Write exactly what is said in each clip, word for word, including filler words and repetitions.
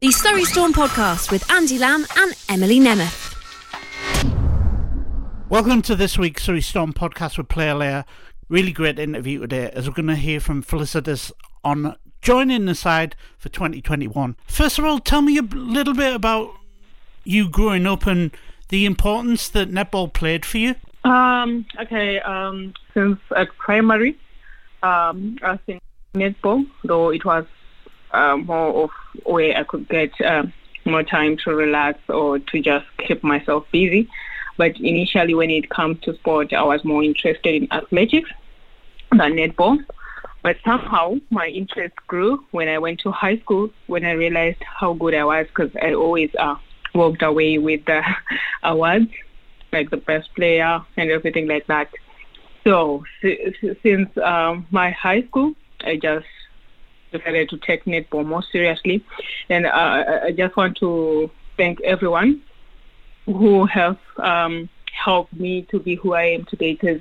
The Surrey Storm Podcast with Andy Lamb and Emily Nemeth. Welcome to this week's Surrey Storm Podcast with Player Layer. Really great interview today, as we're going to hear from Felicitas on joining the side for twenty twenty-one. First of all, tell me a little bit about you growing up and the importance that netball played for you. Um, okay, um, since at primary, um, I think netball, though it was uh, more of where I could get uh, more time to relax or to just keep myself busy. But initially, when it comes to sport, I was more interested in athletics than netball. But somehow, my interest grew when I went to high school, when I realized how good I was, because I always uh, walked away with the awards, like the best player and everything like that. So since um, my high school, I just decided to take netball more seriously. And uh, I just want to thank everyone who have um, helped me to be who I am today, because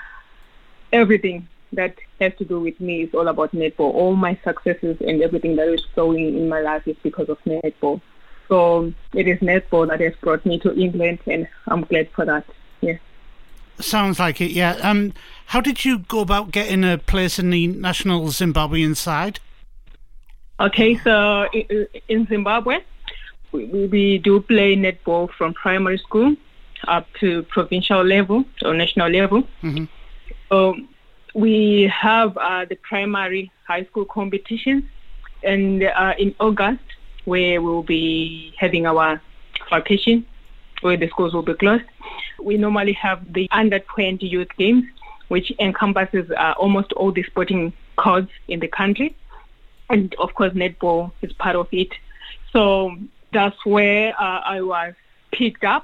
everything that has to do with me is all about netball. All my successes and everything that is going in my life is because of netball. So it is netball that has brought me to England, and I'm glad for that. Yeah. Sounds like it, yeah. Um, how did you go about getting a place in the national Zimbabwean side? Okay, so in Zimbabwe, we, we do play netball from primary school up to provincial level or national level. Mm-hmm. So we have uh, the primary high school competitions, and uh, in August, where we'll be having our vacation, where the schools will be closed. We normally have the under twenty youth games, which encompasses uh, almost all the sporting codes in the country. And of course, netball is part of it. So that's where uh, I was picked up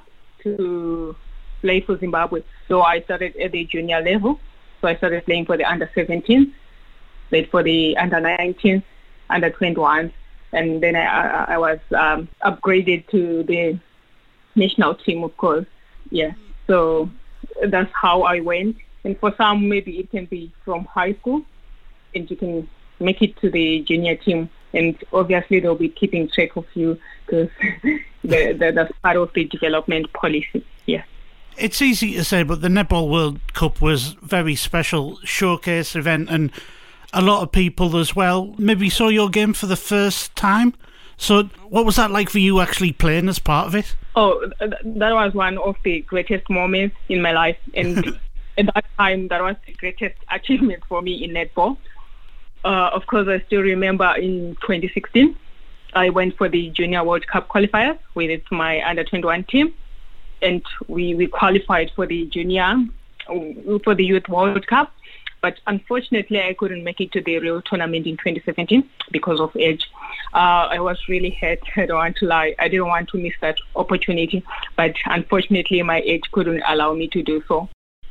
to play for Zimbabwe. So I started at the junior level. So I started playing for the under seventeen, played for the under nineteen, under twenty-one. And then I, I, I was um, upgraded to the national team, of course. Yeah. So that's how I went. And for some, maybe it can be from high school, and you can make it to the junior team. And obviously, they'll be keeping track of you, because the, the, that's part of the development policy. Yeah. It's easy to say, but the Netball World Cup was a very special showcase event, and a lot of people as well maybe saw your game for the first time. So what was that like for you actually playing as part of it? Oh, that was one of the greatest moments in my life. And at that time, that was the greatest achievement for me in netball. Uh, of course, I still remember in twenty sixteen, I went for the Junior World Cup qualifiers with my under twenty-one team. And we, we qualified for the junior, for the Youth World Cup. But unfortunately, I couldn't make it to the real tournament in twenty seventeen because of age. Uh, I was really hurt. I don't want to lie. I didn't want to miss that opportunity. But unfortunately, my age couldn't allow me to do so.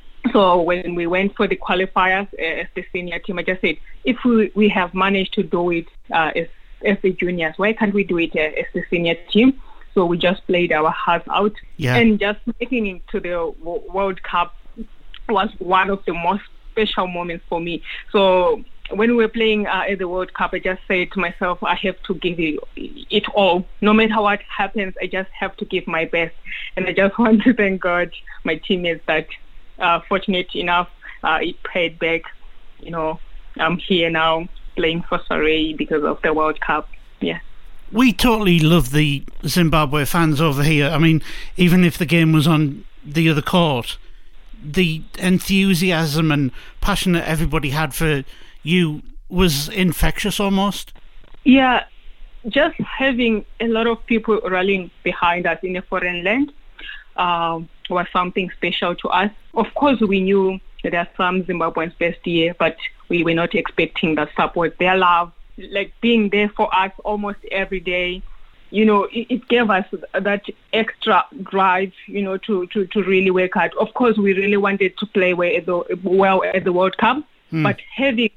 So when we went for the qualifiers uh, as the senior team, I just said, if we, we have managed to do it uh, as, as the juniors, why can't we do it uh, as the senior team? So we just played our hearts out. Yeah. And just making it to the World Cup was one of the most special moments for me. So when we were playing uh, at the World Cup, I just said to myself, I have to give it, it all. No matter what happens, I just have to give my best. And I just want to thank God, my teammates, that uh, fortunate enough, uh, it paid back. You know, I'm here now playing for Surrey because of the World Cup. Yeah. We totally love the Zimbabwe fans over here. I mean, even if the game was on the other court, the enthusiasm and passion that everybody had for you was infectious almost. Yeah, just having a lot of people rallying behind us in a foreign land um, was something special to us. Of course, we knew that there are some Zimbabweans best year, but we were not expecting that support. Their love, like being there for us almost every day, you know, it, it gave us that extra drive, you know, to, to, to really work hard. Of course, we really wanted to play well at the, well at the World Cup, mm. but having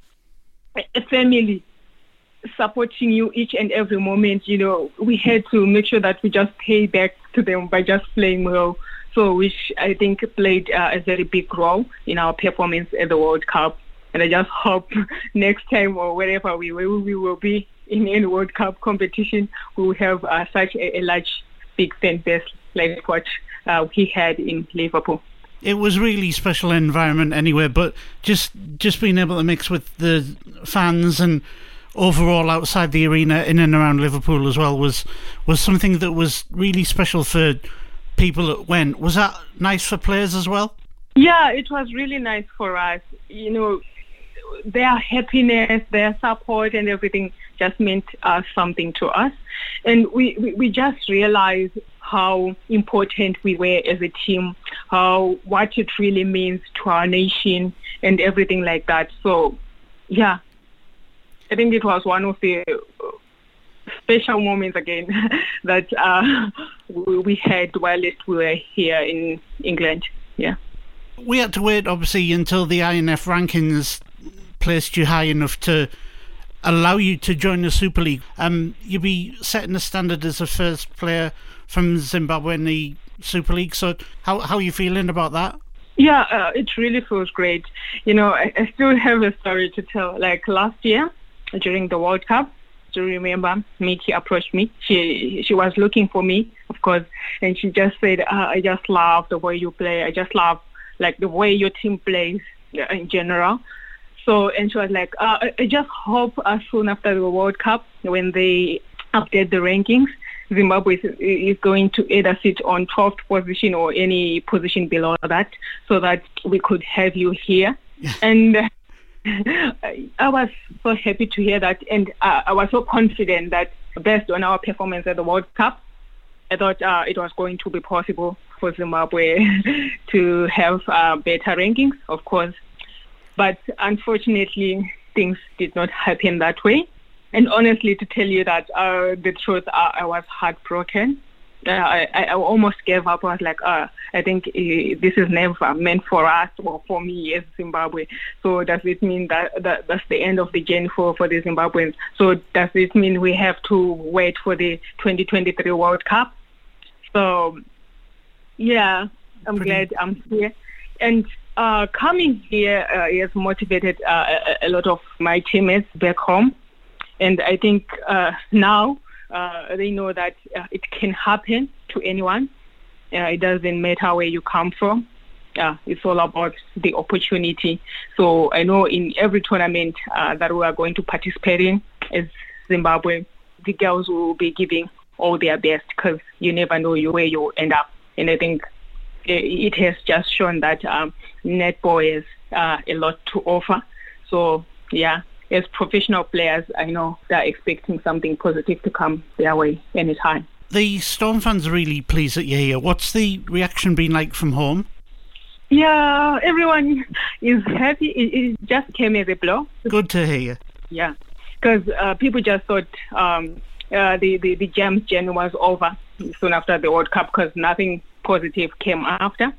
a family supporting you each and every moment, you know, we had to make sure that we just pay back to them by just playing well. So which I think played uh, a very big role in our performance at the World Cup. And I just hope next time or wherever we will, we will be in any World Cup competition we will have uh, such a, a large, big fan base like what uh, he had in Liverpool. It was really special environment anyway, but just just being able to mix with the fans and overall outside the arena, in and around Liverpool as well, was was something that was really special for people that went. Was that nice for players as well? Yeah, it was really nice for us. You know, their happiness, their support and everything just meant uh, something to us. And we, we, we just realized how important we were as a team, how what it really means to our nation and everything like that. So, yeah, I think it was one of the special moments again that uh, we had while we were here in England. Yeah. We had to wait, obviously, until the I N F rankings placed you high enough to allow you to join the Super League. Um, you'll be setting the standard as the first player from Zimbabwe in the Super League. So how how are you feeling about that? Yeah, uh, it really feels great. You know, I, I still have a story to tell. Like last year, during the World Cup, do you remember, Mickey approached me. She she was looking for me, of course, and she just said, uh, I just love the way you play. I just love like the way your team plays in general. So, and she was like, uh, I just hope as soon after the World Cup, when they update the rankings, Zimbabwe is, is going to either sit on twelfth position or any position below that, so that we could have you here. And uh, I was so happy to hear that, and uh, I was so confident that based on our performance at the World Cup, I thought uh, it was going to be possible for Zimbabwe to have uh, better rankings, of course. But unfortunately, things did not happen that way. And honestly, to tell you that uh, the truth, uh, I was heartbroken. Uh, I, I almost gave up. I was like, uh, I think uh, this is never meant for us or for me as Zimbabwe. So does it mean that, that that's the end of the journey for, for the Zimbabweans? So does it mean we have to wait for the twenty twenty-three World Cup? So, yeah, I'm Pretty. glad I'm here. And uh, coming here uh, has motivated uh, a, a lot of my teammates back home. And I think uh, now uh, they know that uh, it can happen to anyone. Uh, it doesn't matter where you come from. Uh, it's all about the opportunity. So I know in every tournament uh, that we are going to participate in as Zimbabwe, the girls will be giving all their best, because you never know where you end up. And I think it has just shown that um, netball has uh, a lot to offer. So, yeah, as professional players, I know they're expecting something positive to come their way anytime. The Storm fans are really pleased that you're here. What's the reaction been like from home? Yeah, everyone is happy. It, it just came as a blow. Good to hear. Yeah, because uh, people just thought um, uh, the, the, the Gems journey was over soon after the World Cup, because nothing positive came after.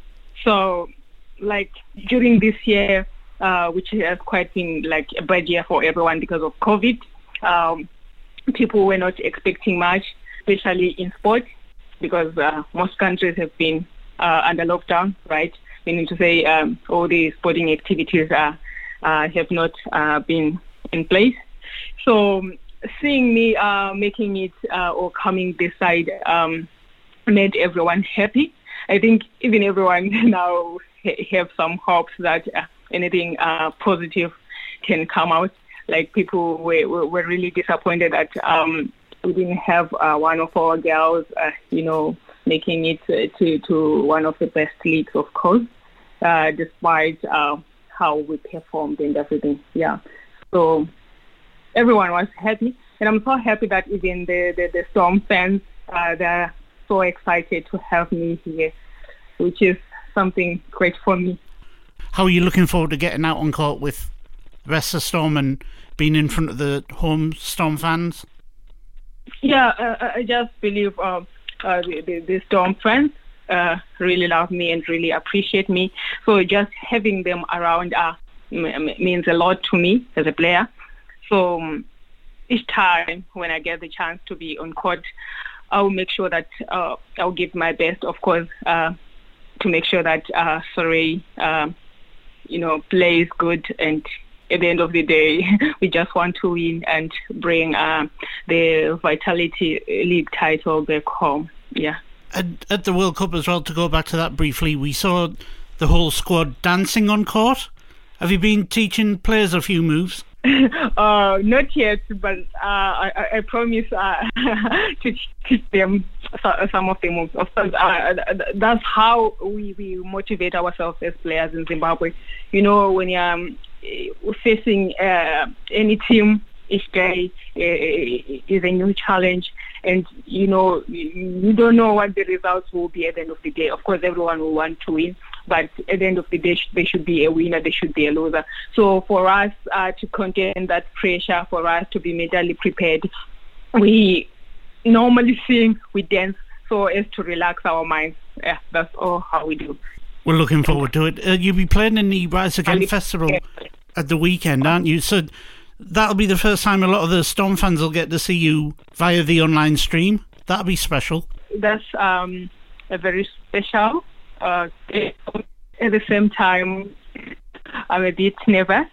So, like, during this year, uh, which has quite been like a bad year for everyone because of COVID, um, people were not expecting much, especially in sport, because uh, most countries have been uh, under lockdown, right? Meaning to say um, all the sporting activities are, uh, have not uh, been in place. So seeing me uh, making it uh, or coming this side um, made everyone happy. I think even everyone now ha- have some hopes that uh, anything uh, positive can come out. Like people were, were, were really disappointed that um, we didn't have uh, one of our girls, uh, you know, making it uh, to, to one of the best leagues, of course, uh, despite uh, how we performed and everything. Yeah. So everyone was happy. And I'm so happy that even the, the, the Storm fans, uh, they're so excited to have me here, which is something great for me. How are you looking forward to getting out on court with the rest of Storm and being in front of the home Storm fans? Yeah, uh, I just believe uh, uh, the, the, the Storm fans uh, really love me and really appreciate me. So just having them around uh, m- means a lot to me as a player. So um, each time when I get the chance to be on court, I'll make sure that uh, I'll give my best, of course, uh, to make sure that uh, Surrey, uh, you know, plays good and at the end of the day, we just want to win and bring uh, the Vitality League title back home. Yeah. At, at the World Cup as well, to go back to that briefly, we saw the whole squad dancing on court. Have you been teaching players a few moves? uh, not yet, but uh, I, I promise uh, to teach them some of the moves. Of course, uh, that's how we, we motivate ourselves as players in Zimbabwe. You know, when you're um, facing uh, any team, each day uh, is a new challenge, and you know you don't know what the results will be at the end of the day. Of course, everyone will want to win, but at the end of the day, there should be a winner, there should be a loser. So for us uh, to contain that pressure, for us to be mentally prepared, we normally sing, we dance, so as to relax our minds. Yeah, that's all how we do. We're looking forward to it. Uh, you'll be playing in the Rise Again Festival at the weekend, aren't you? So that'll be the first time a lot of the Storm fans will get to see you via the online stream. That'll be special. That's um, a very special. Uh, at the same time, I'm a bit nervous.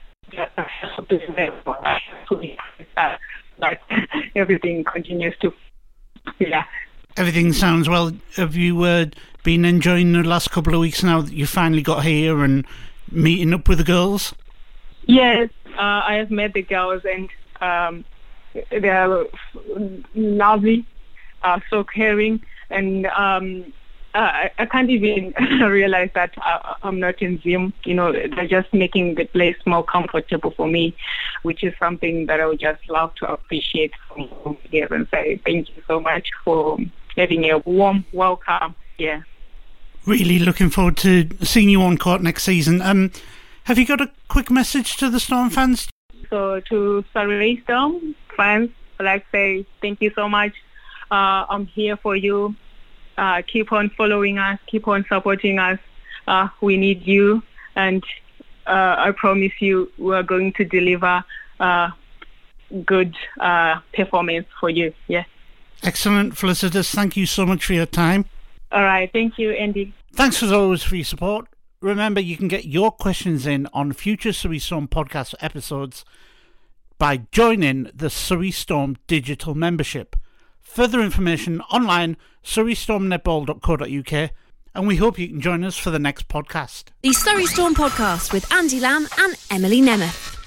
But everything continues to, yeah. Everything sounds well. Have you uh, been enjoying the last couple of weeks now that you finally got here and meeting up with the girls? Yes, uh, I have met the girls, and um, they are lovely, uh, so caring, and um, I, I can't even realize that I, I'm not in Zim. You know, they're just making the place more comfortable for me, which is something that I would just love to appreciate from here and say thank you so much for having a warm welcome. Yeah. Really looking forward to seeing you on court next season. Um, have you got a quick message to the Storm fans? So to Surrey Storm fans, I'd like to say thank you so much. Uh, I'm here for you. Uh, keep on following us. Keep on supporting us. Uh, we need you. And uh, I promise you we're going to deliver uh, good uh, performance for you. Yeah. Excellent. Felicitas, thank you so much for your time. All right. Thank you, Andy. Thanks as always for your support. Remember, you can get your questions in on future Surrey Storm podcast episodes by joining the Surrey Storm digital membership. Further information online, surrey storm netball dot co dot uk, and we hope you can join us for the next podcast. The Surrey Storm Podcast with Andy Lamb and Emily Nemeth.